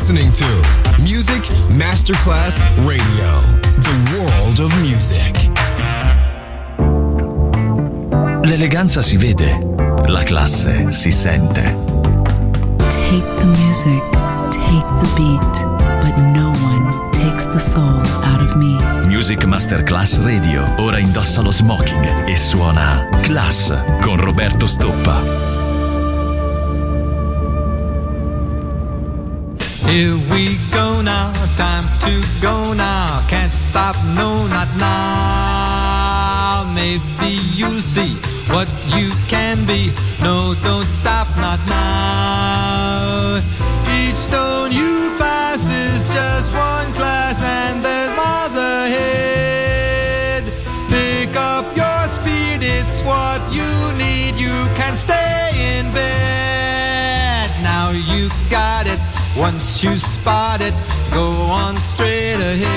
listening to Music Masterclass Radio, the world of music. L'eleganza si vede, la classe si sente. Take the music, take the beat, but no one takes the soul out of me. Music Masterclass Radio ora indossa lo smoking e suona Class con Roberto Stoppa. Here we go now, time to go now. Can't stop, no, not now. Maybe you'll see what you can be. No, don't stop, not now. Each stone you pass is just one class, and there's miles ahead. Pick up your speed, it's what you need. You can stay in bed. Now you got it. Once you spot it, go on straight ahead.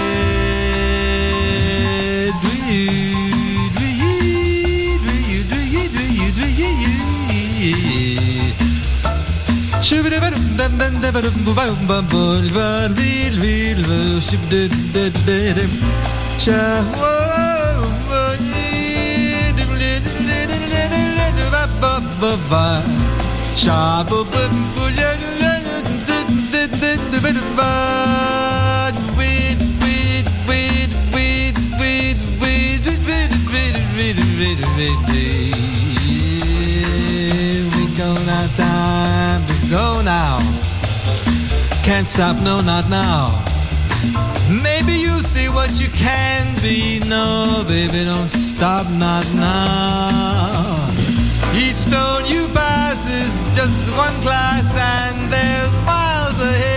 We go now, time to go now. Can't stop, no, not now. Maybe you'll see what you can be. No, baby, don't stop, not now. Each stone you pass is just one class, and there's miles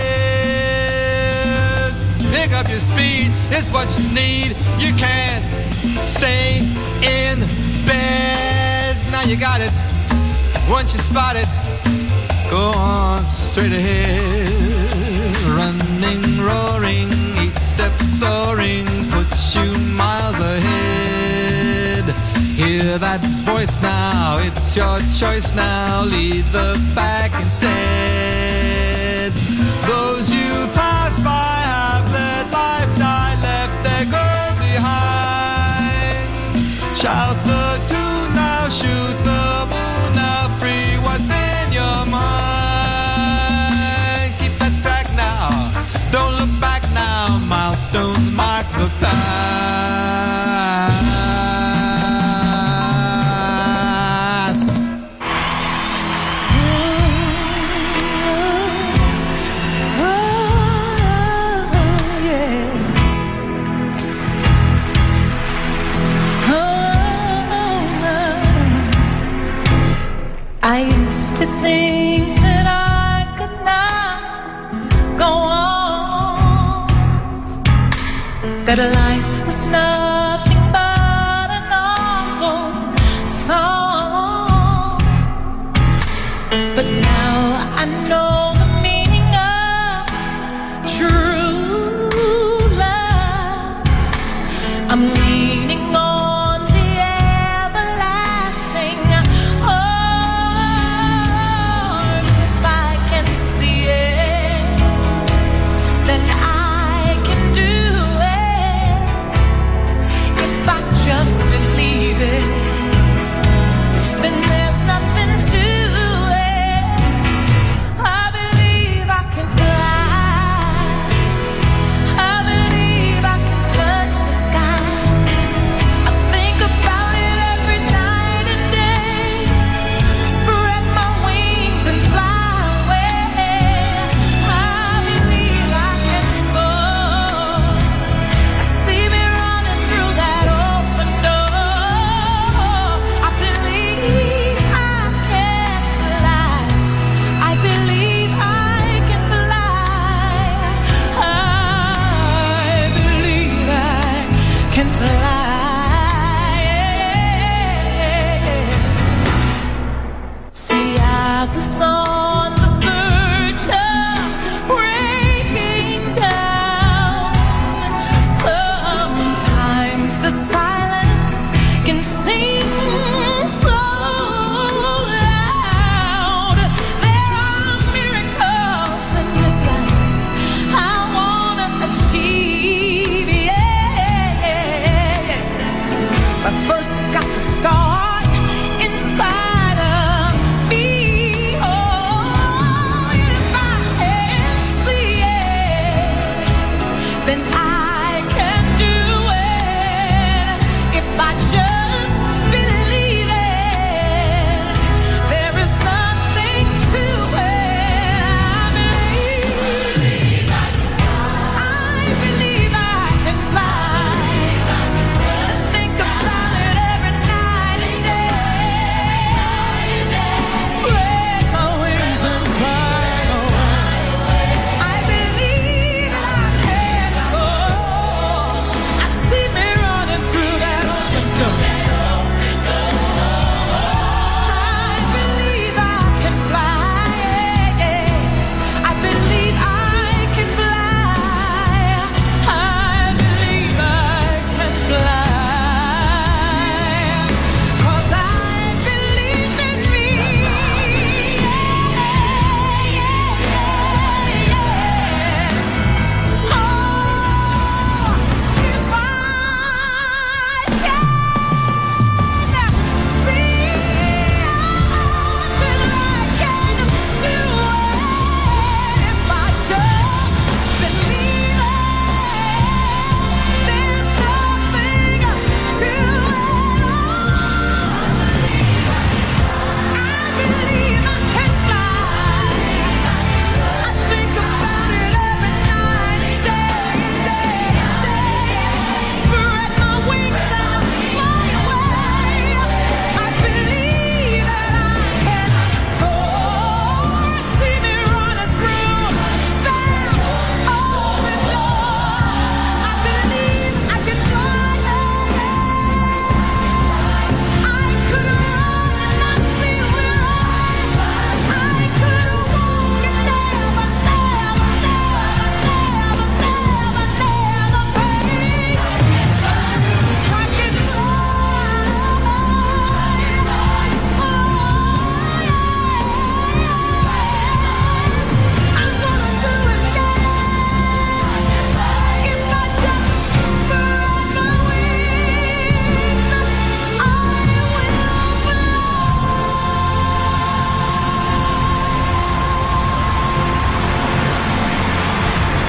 ahead. Pick up your speed, it's what you need. You can't stay in bed. Now you got it. Once you spot it, go on straight ahead. Running, roaring, each step soaring puts you miles ahead. Hear that voice now, it's your choice now. Lead the pack instead. Those you pass by have let life die, left their girl behind. Shout the tune now, shoot the moon now, free what's in your mind. Keep that track now, don't look back now. Milestones mark the past. I used to think that I could not go on, that life was nothing but an awful song. But now I know the meaning of true love. I'm leaning on the everlasting arms. If I can see it, then I can do it.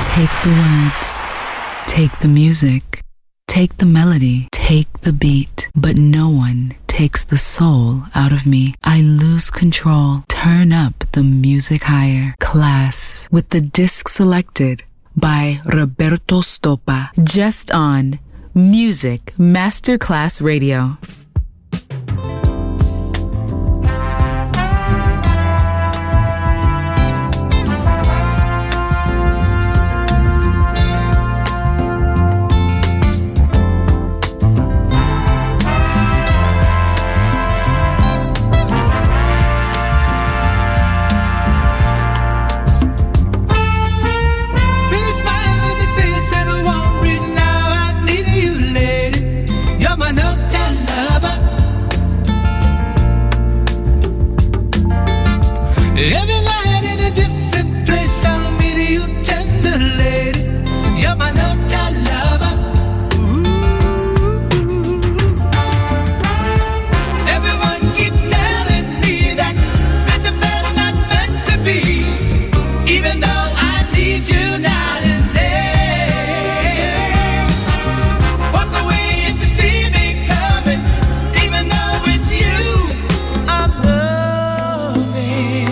Take the words, take the music, take the melody, take the beat, but no one takes the soul out of me. I lose control. Turn up the music higher. Class with the disc selected by Roberto Stoppa. Just on Music Masterclass Radio. Every night in a different place, I'll meet you, tender lady. You're my no-doubt lover. Everyone keeps telling me that this affair's not meant to be, even though I need you night and day. Walk away if you see me coming, even though it's you I'm loving.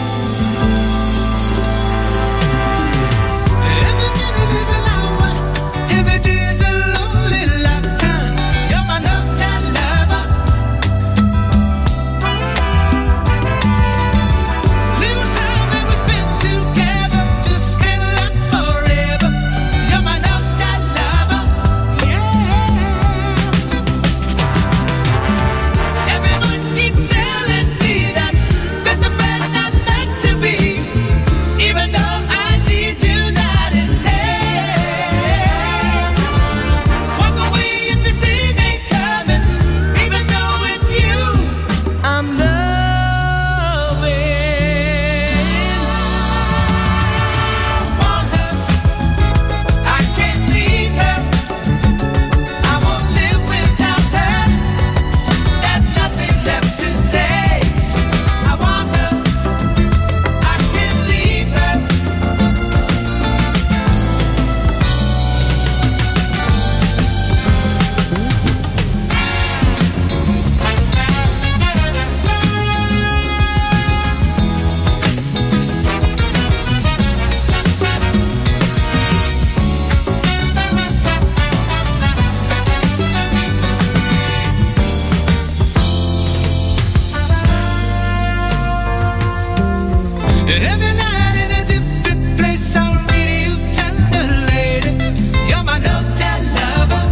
Every night in a different place, I'll meet you, tender lady. You're my no-doubt lover.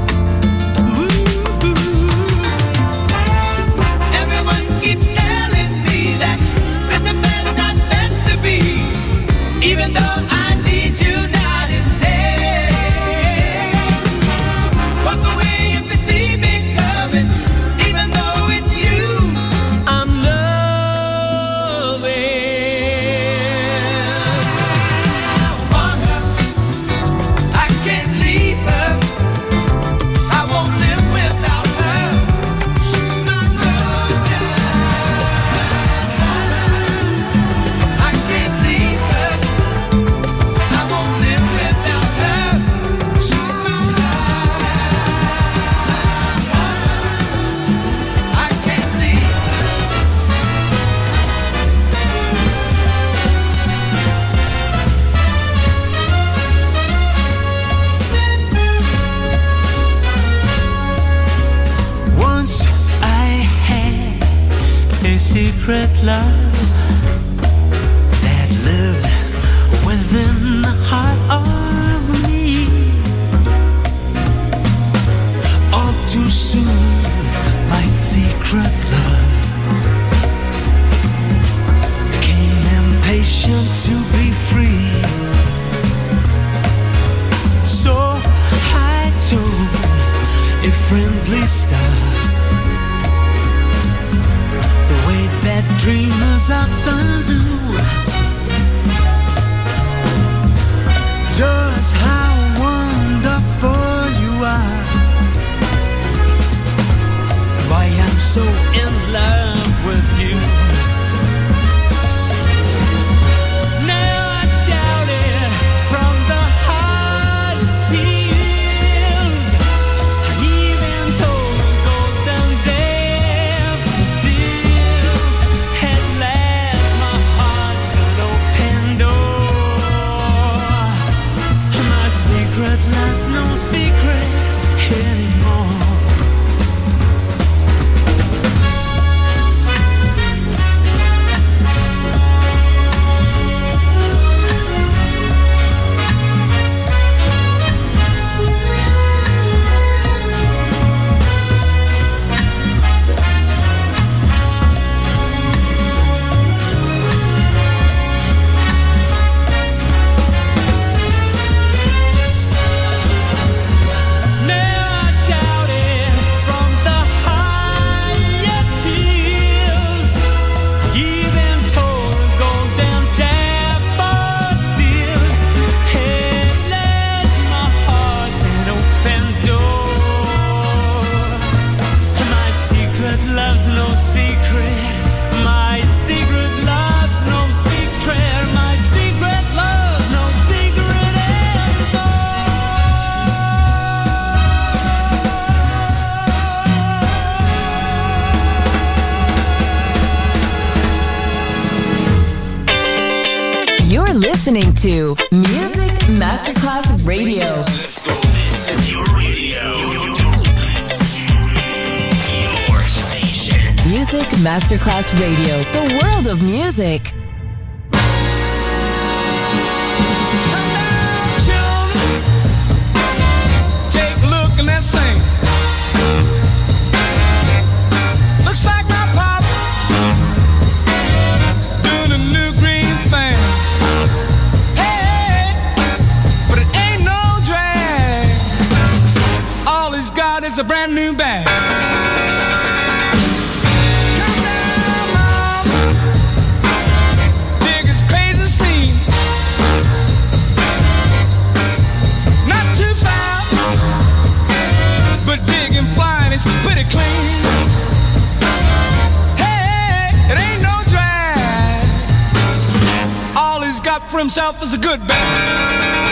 Ooh. Everyone keeps telling me that this affair's not meant to be, even though I need you night and day. Walk away if you see me coming, even though it's you I'm loving. Secret love that lived within the heart of me. All too soon, my secret love became impatient to be free. So I told a friendly star, that dreamers often do, just how wonderful you are. Why I'm so in love with you. Now I shout it from the secret love's no secret anymore. Listening to Music Masterclass Radio. Let's go. This is your radio. Your station. Music Masterclass Radio. The world of music. Take a look and let's sing. Looks like my pop doing a new green thing. It's a brand new bag. Come down, mama, dig this crazy scene. Not too far, but digging flying is pretty clean. Hey, it ain't no drag. All he's got for himself is a good bag.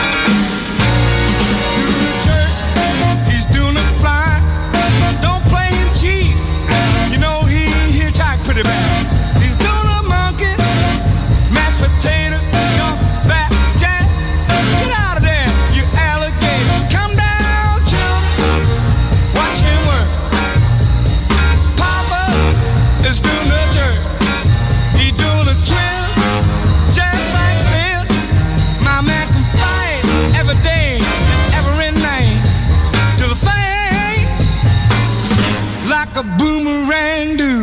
Pretty bad. He's doing a monkey, mashed potato, jump back, jack. Get out of there, you alligator. Come down, children, watch him work. Papa is doing the jerk. He doing a twist, just like this. My man can fight every day, every night. Do the thing like a boomerang do.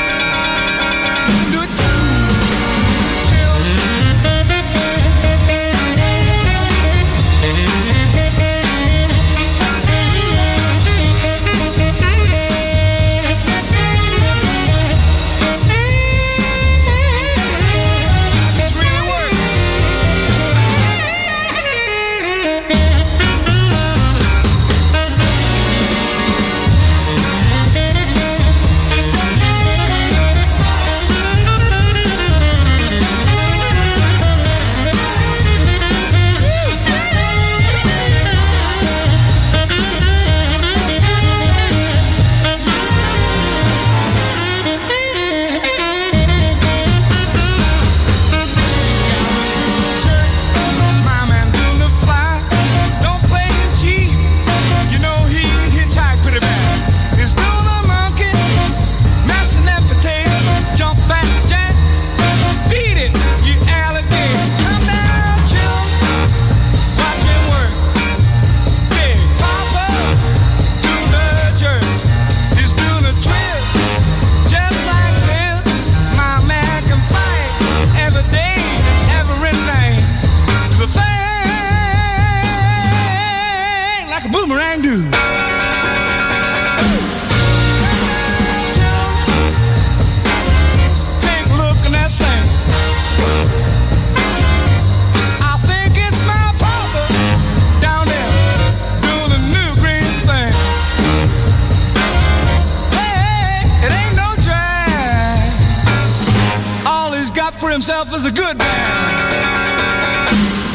Himself is a good man.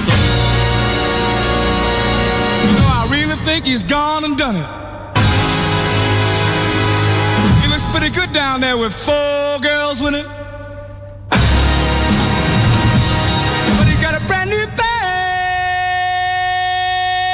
You know, I really think he's gone and done it. He looks pretty good down there with 4 girls with him. But he got a brand new bag.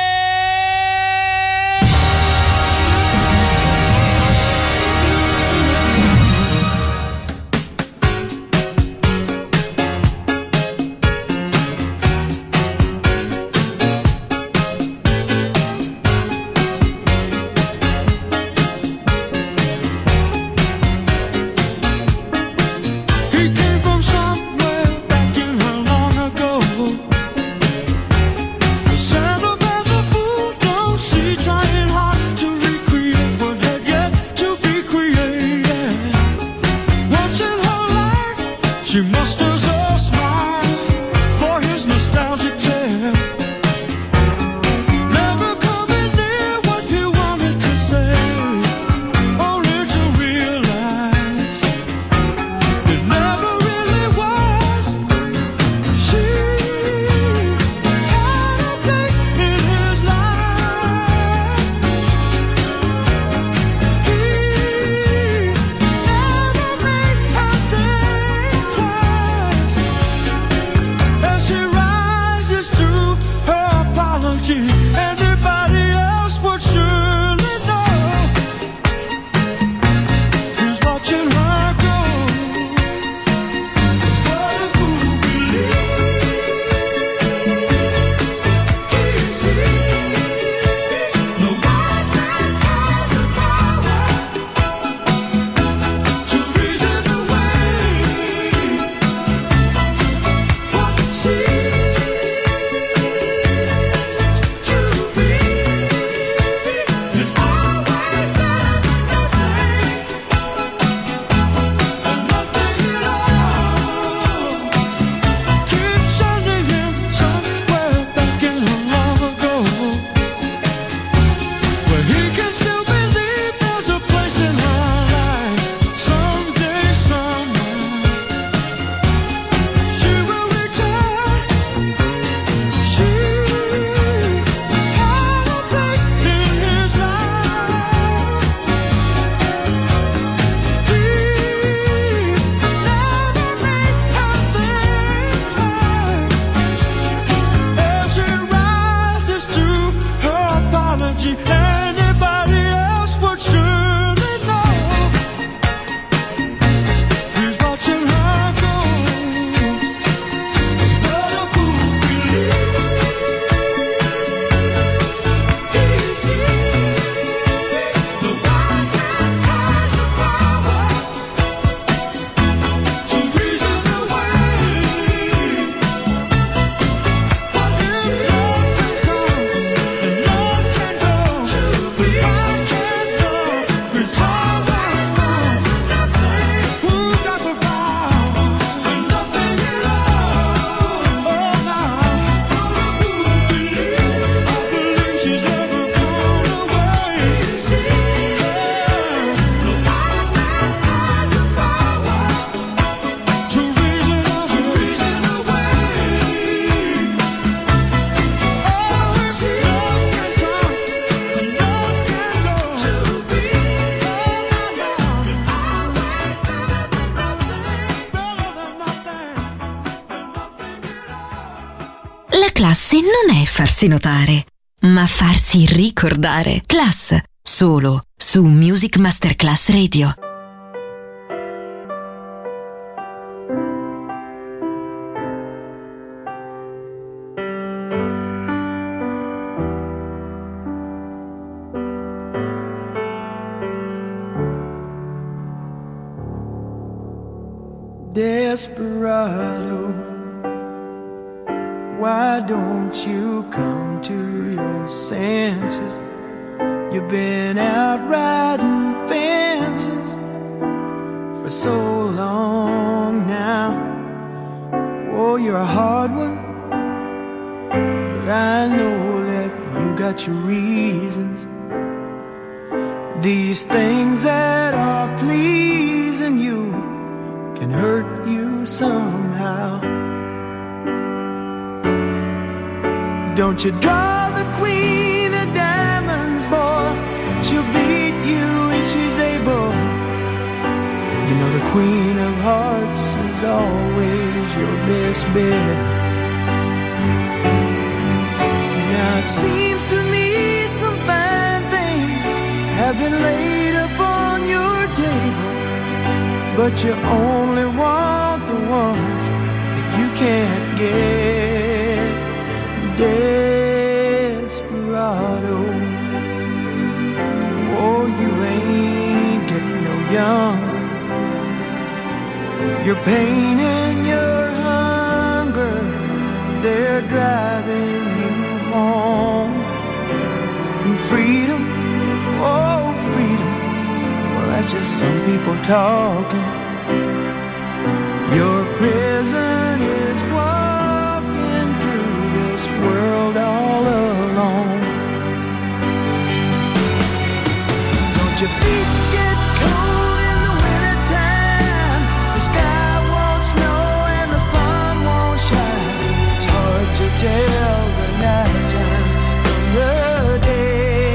classe non è farsi notare, ma farsi ricordare. Class, solo su Music Masterclass Radio. Desperado, why don't you come to your senses? You've been out riding fences for so long now. Oh, you're a hard one, but I know that you got your reasons. These things that are pleasing you can hurt you somehow. Don't you draw the queen of diamonds, boy. She'll beat you if she's able. You know the queen of hearts is always your best bet. Now it seems to me some fine things have been laid upon your table, but you only want the ones that you can't get. Desperado, oh, you ain't getting no younger. Your pain and your hunger, they're driving you home. And freedom, oh, freedom, well, that's just some people talking. Your prison is walking through this world all alone. Don't your feet get cold in the wintertime? The sky won't snow and the sun won't shine. It's hard to tell the night time from the day.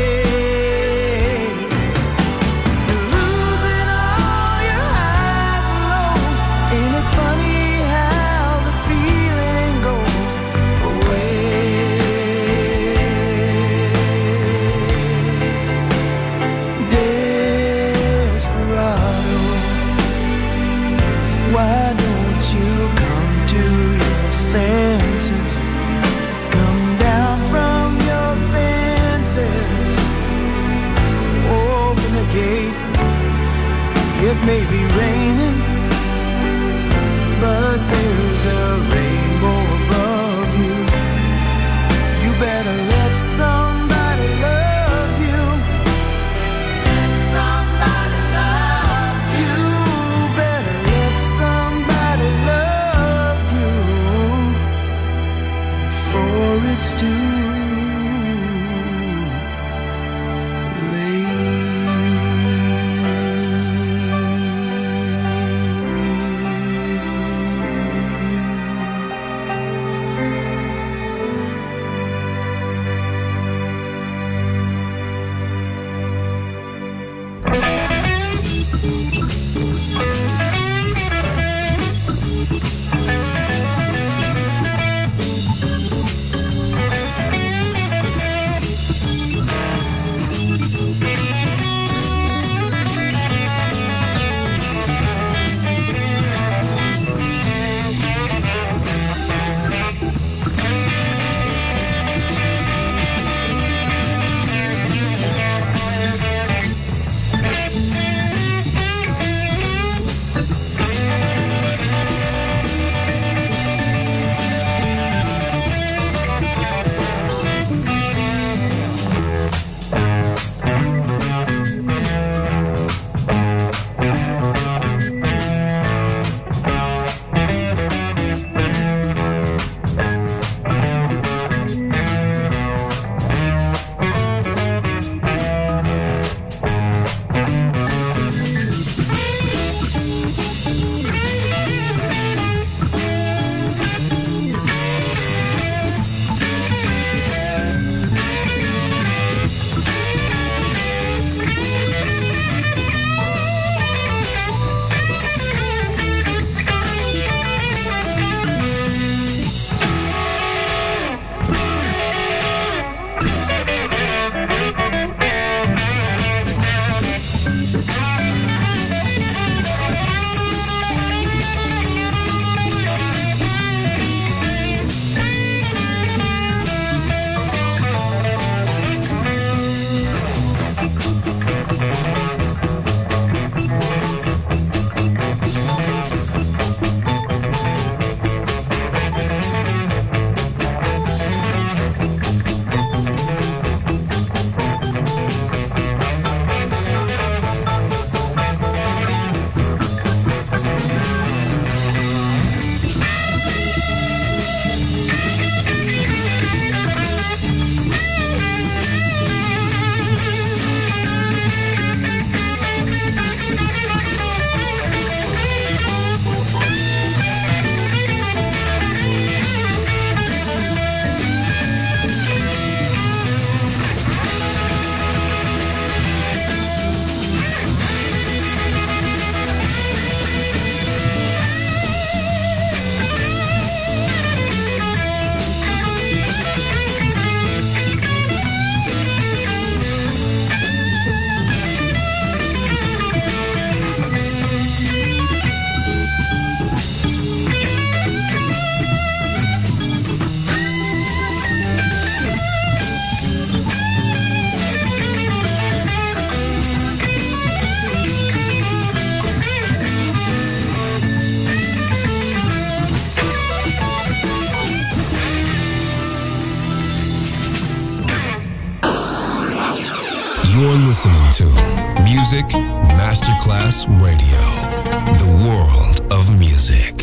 It may be raining, but there's a rainbow above you. You better let somebody love you. Let somebody love you. You better let somebody love you before it's too You're listening to Music Masterclass Radio, the world of music.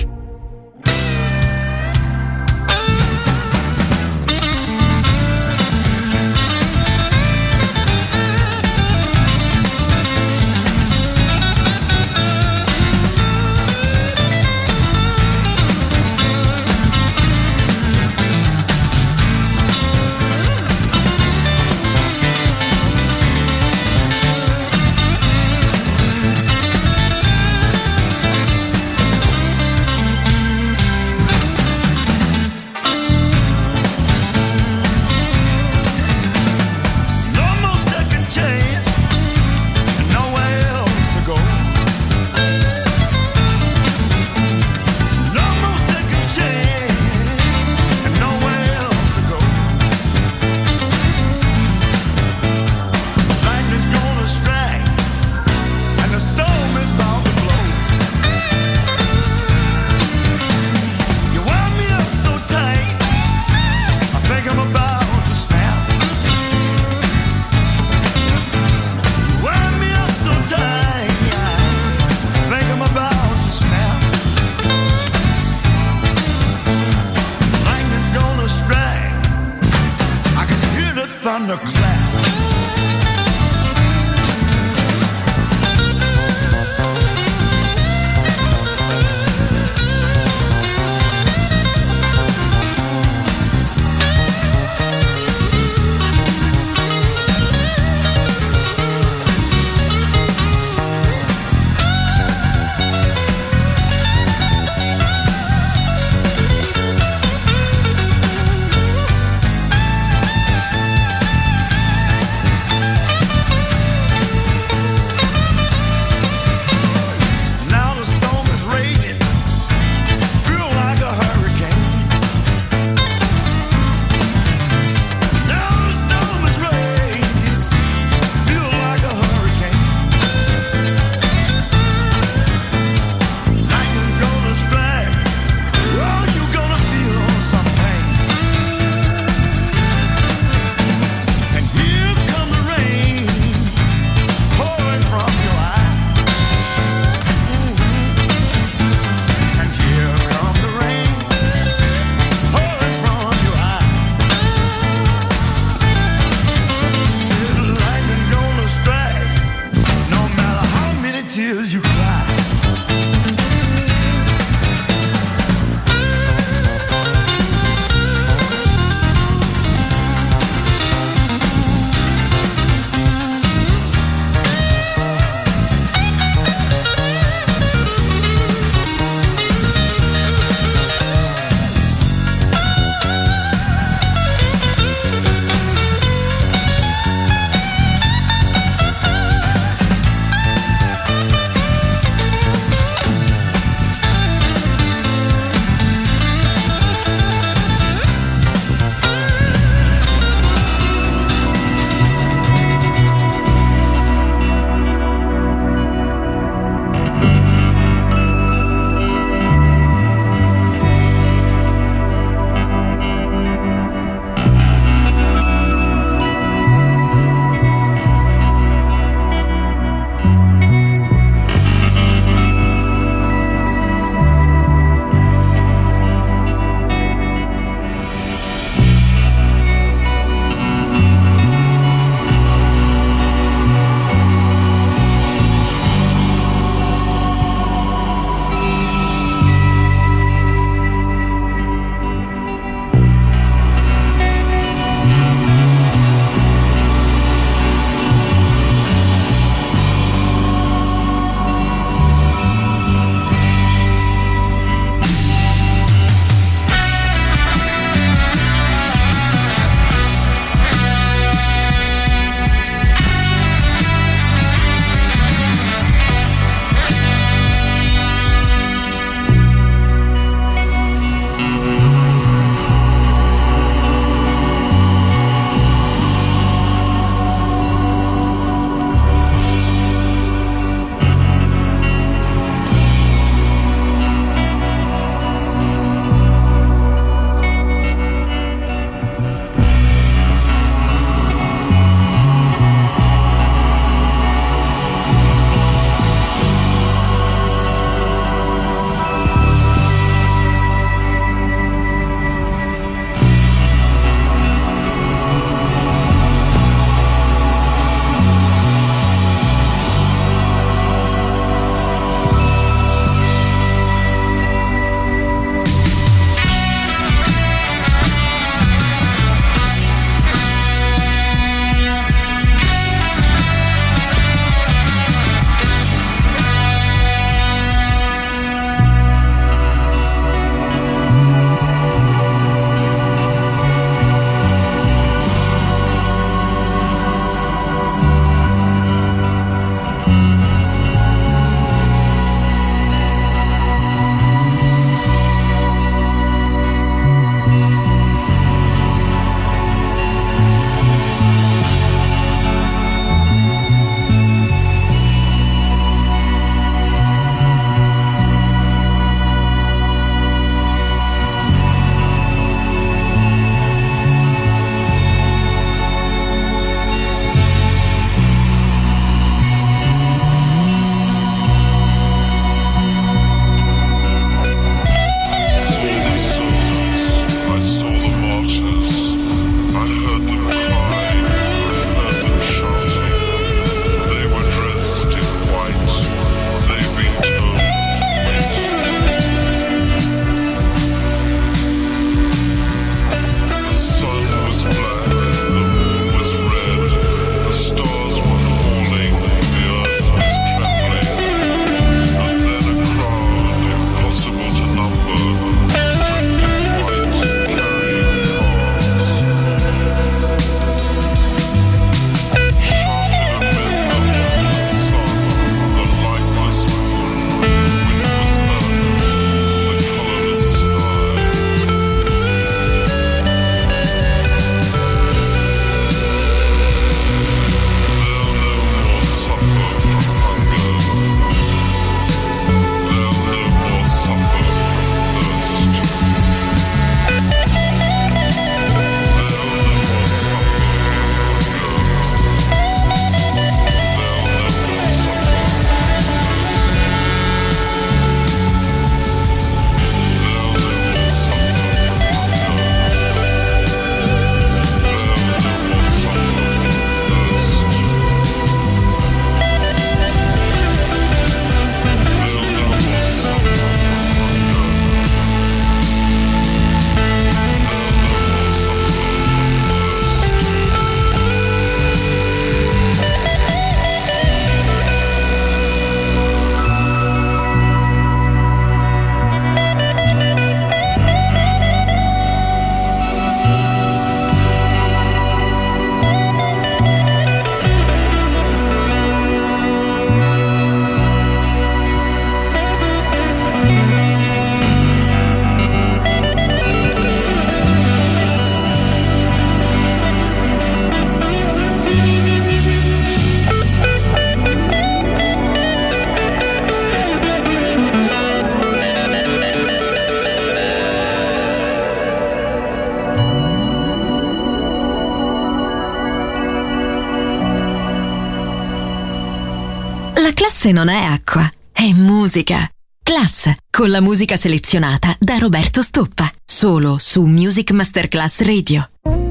classe non è acqua, è musica. Class, con la musica selezionata da Roberto Stoppa. Solo su Music Masterclass Radio.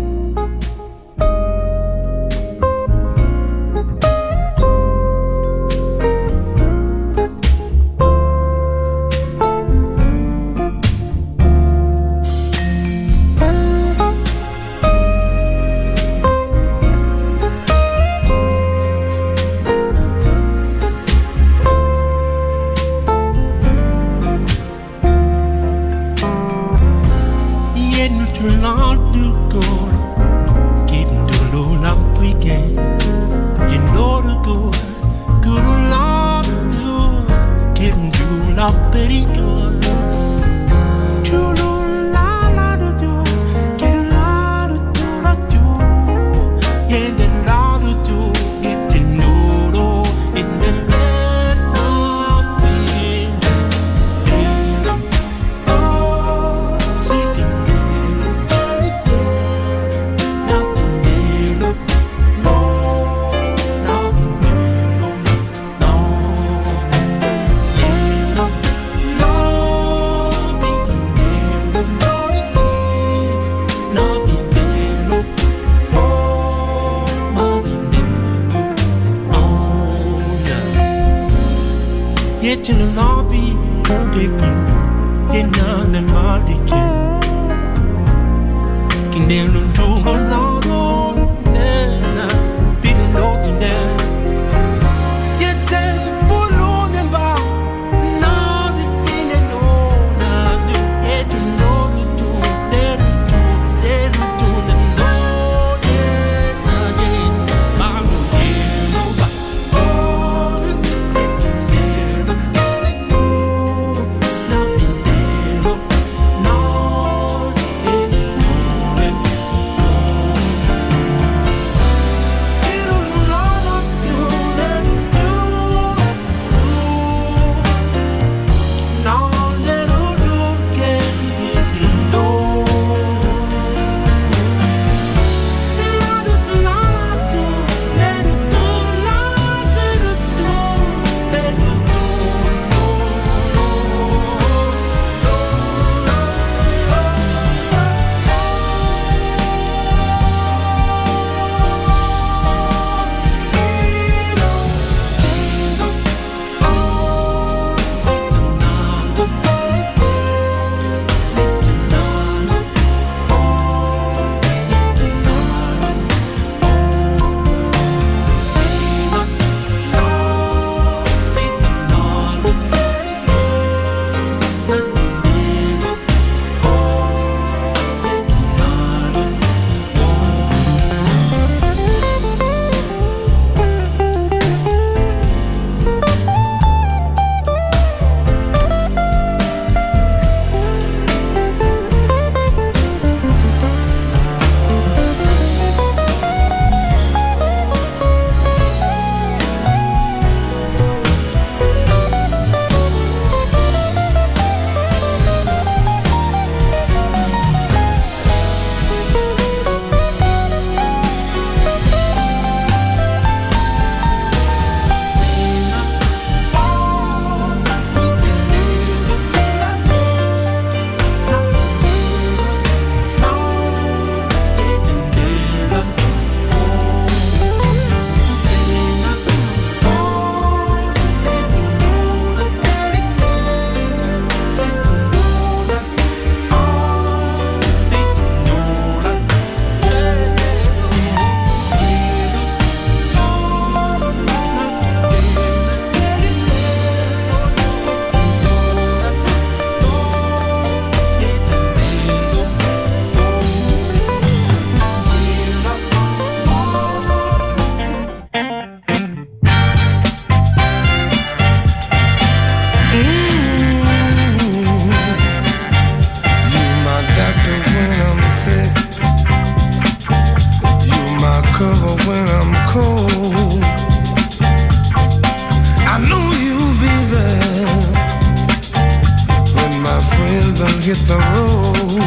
hit the road.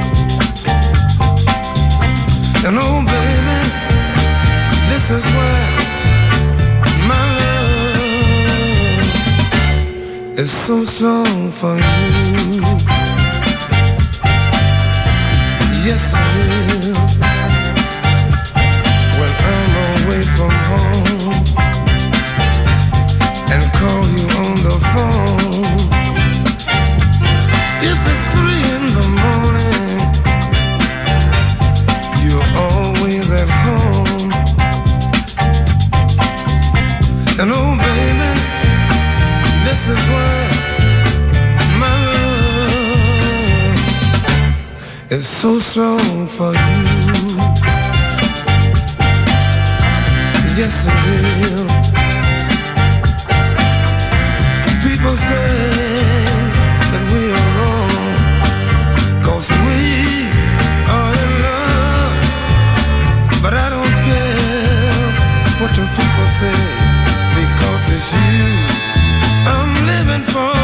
And oh baby, this is where my love is so strong for you. Yes, I will. When I'm away from home and call you on the phone. If it's 3 in the morning, you're always at home. And oh baby, this is why my love is so strong for you. Yes, it will. People say that we are wrong, 'cause we are in love. But I don't care what your people say, because it's you I'm living for.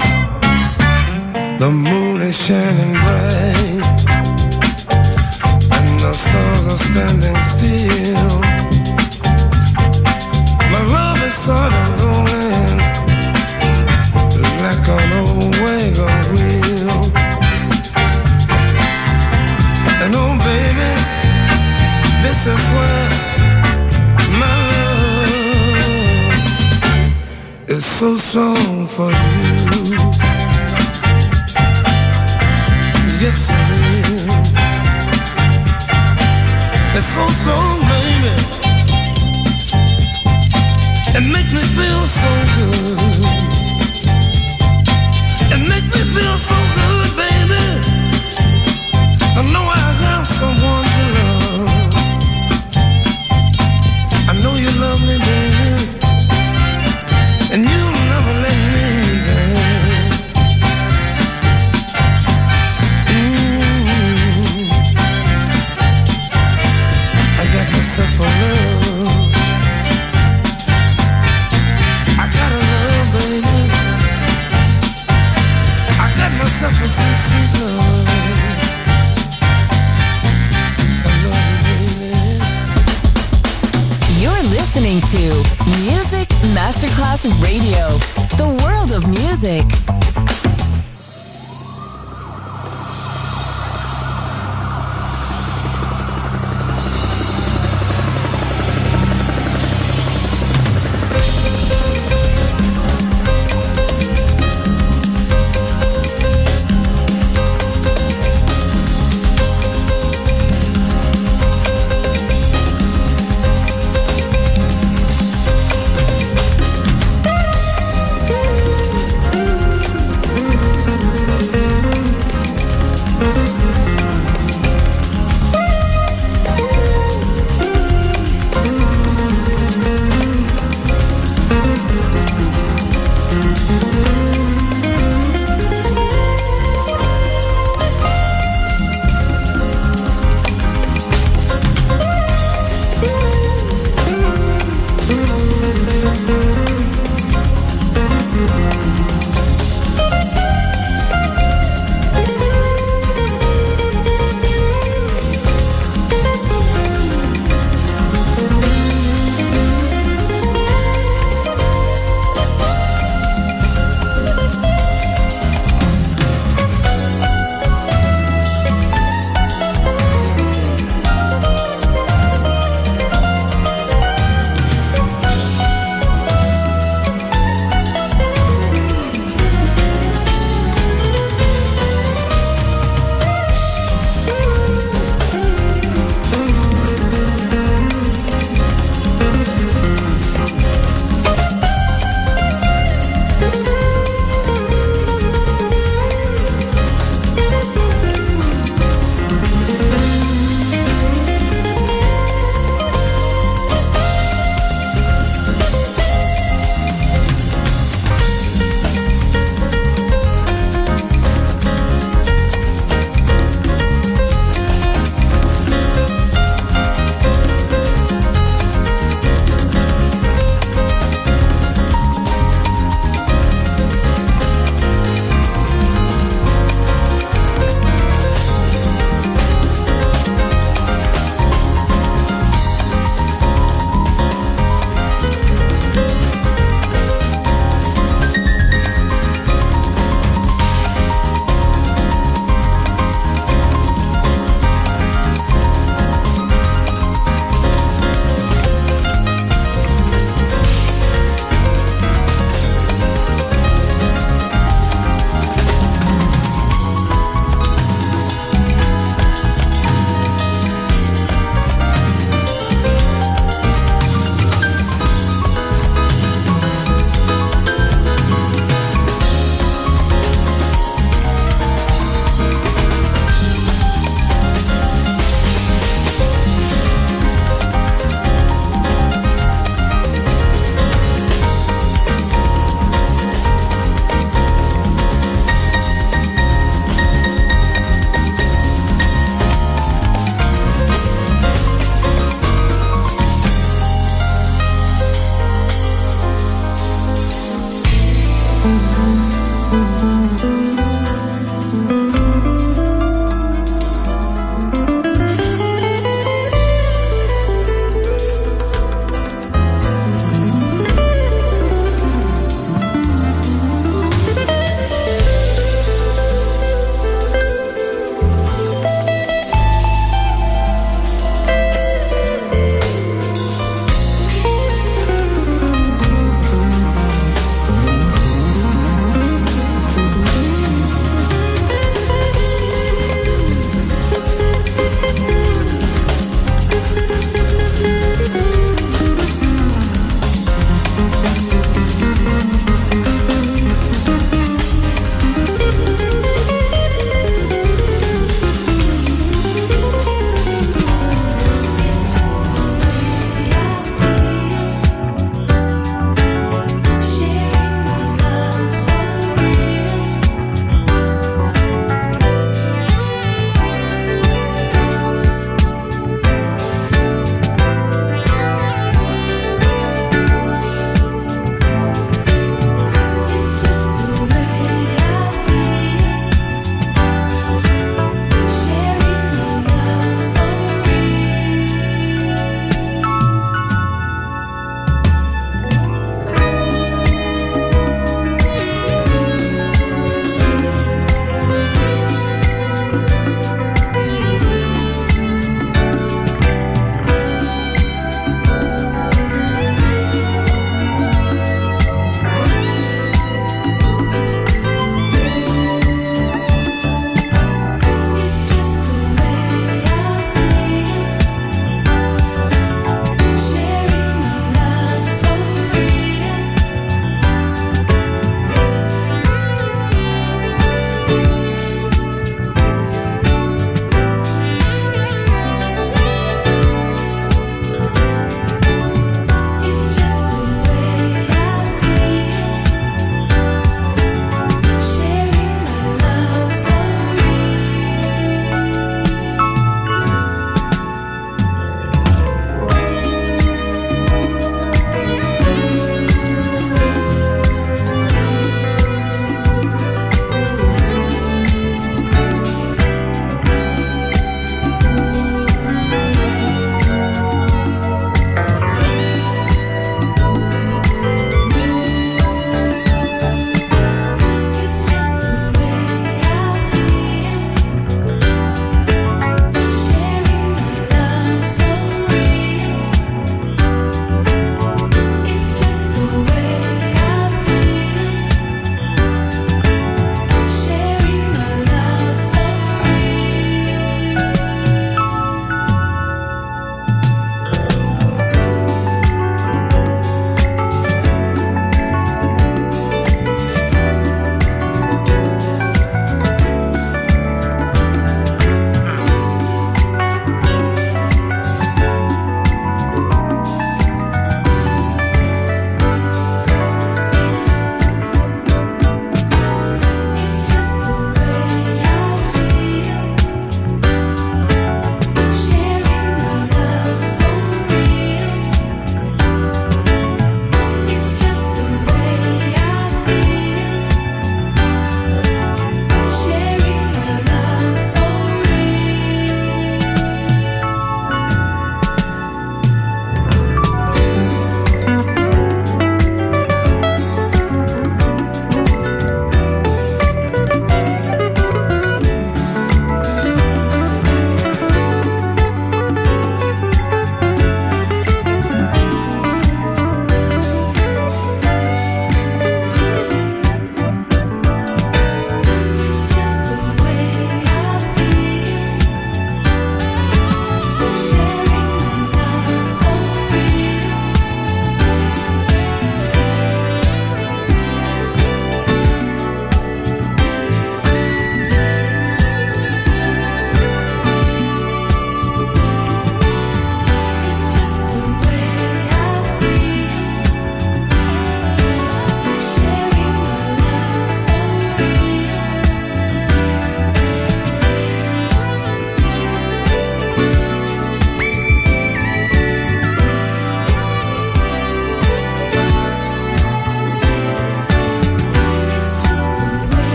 The moon is shining bright and the stars are standing still. My love is sort of rolling like an old wagon wheel. And oh baby, this is where my love is so strong for you. Yes, it is. It's so strong, baby. It makes me feel so good. It makes me feel so good, baby. I know I have someone to love. I know you love me, baby. And you'll never let me down. I got myself a love. I got a love, baby. I got myself a sweet, sweet love. I love you, baby. You're listening to Music Masterclass Radio, the world of music.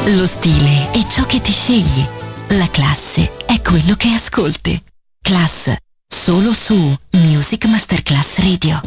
Lo stile è ciò che ti scegli. La classe è quello che ascolti. Class, solo su Music Masterclass Radio.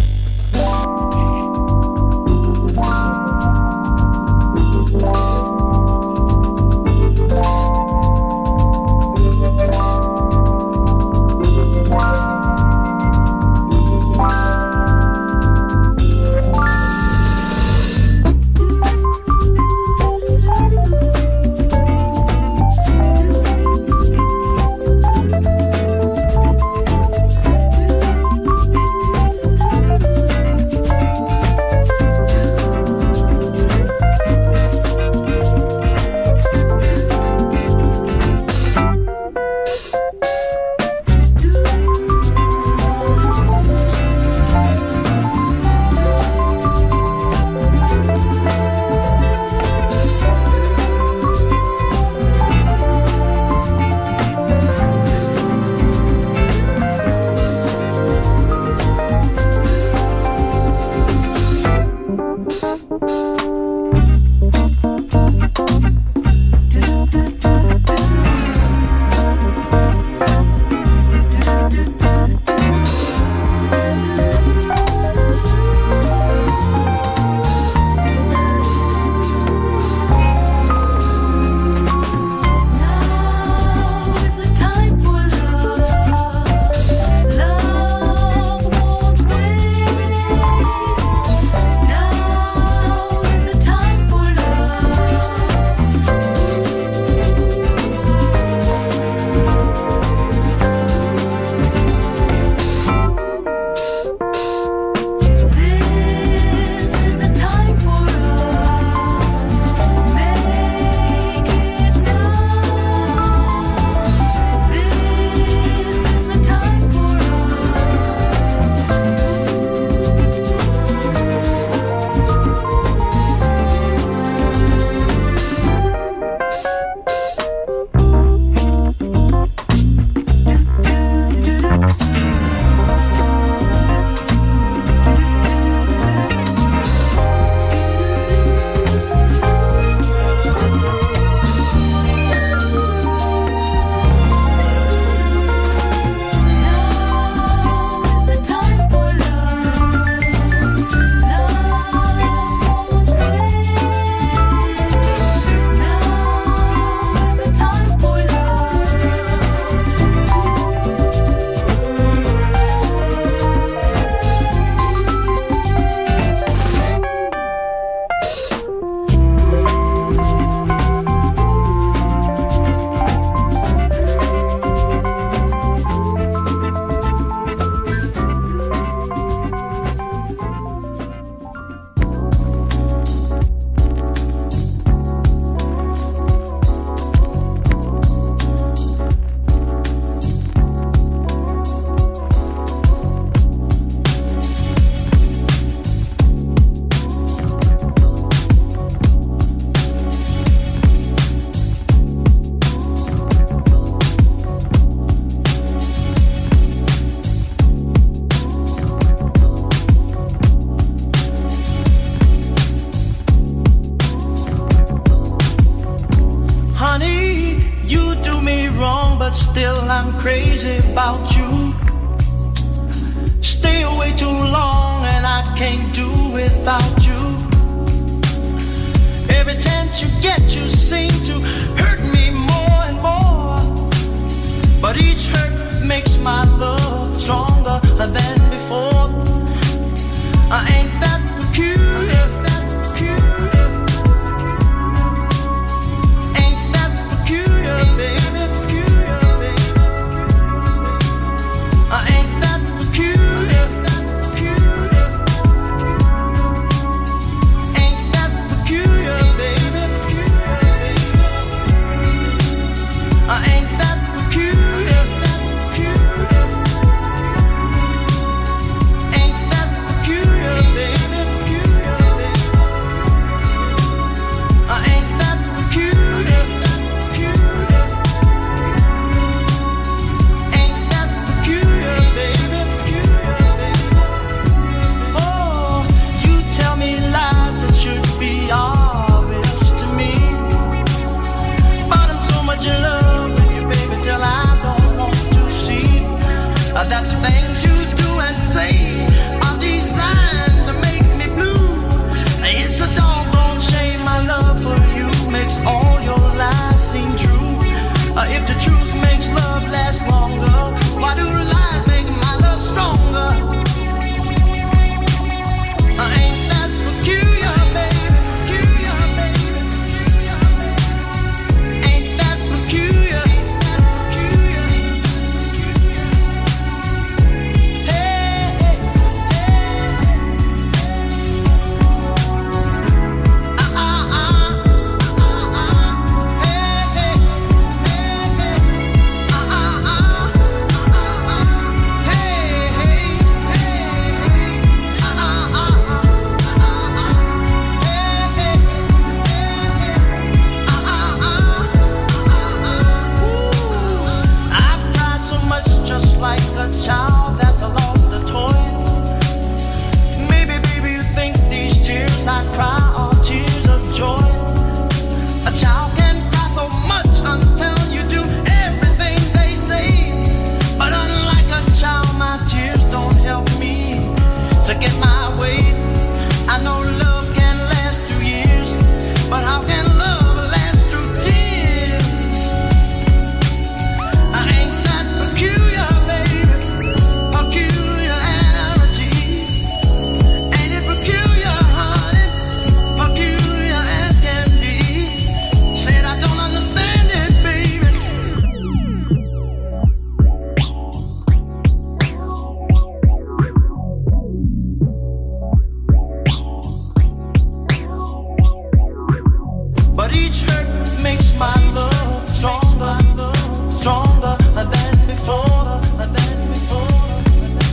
crazy about you. Stay away too long and I can't do without you. Every chance you get you seem to hurt me more and more, but each hurt makes my love stronger than before. Ain't that peculiar? to get my way. I know love can last through years, but how can love last through tears? I ain't that peculiar, baby, peculiarity. Ain't it peculiar, honey, peculiar as can be. Said I don't understand it, baby. But each hurt makes my love stronger, stronger than before, than before,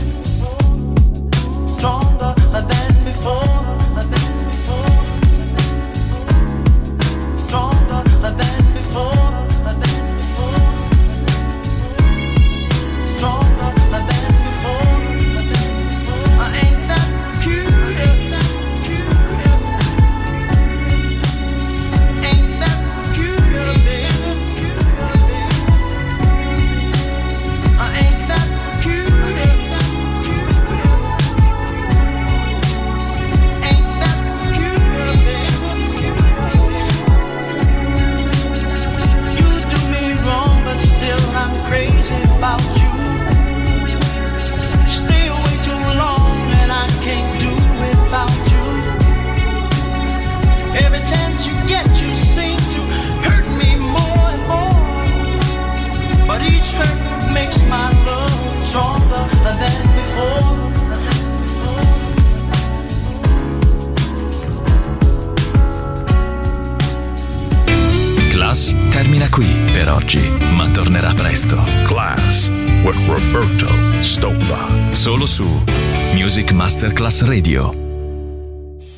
stronger than before, than before, stronger than before, than before, stronger than before, than before. I ain't that peculiar, ain't that peculiar, baby. I ain't that peculiar, ain't that peculiar, baby. You do me wrong, but still I'm crazy about you. Stay away too long and I can't do without you. Every chance you get, you seem to hurt me more and more. But each hurt makes my love stronger than before. Class termina qui per oggi, ma tornerà presto. Class with Roberto Stoppa. Solo su Music Masterclass Radio.